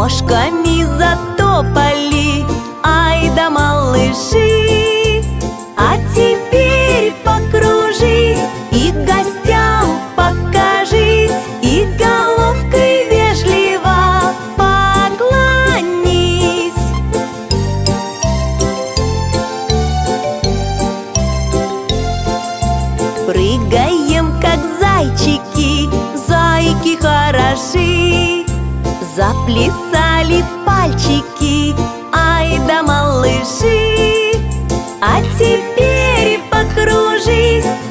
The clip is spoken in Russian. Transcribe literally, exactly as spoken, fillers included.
ножками затопали, ай да малыши. А теперь покружись и гостям покажись, и головкой вежливо поклонись. Прыгаем, как зайчики, зайки хороши. Заплясали пальчики, ай да малыши. А теперь покружись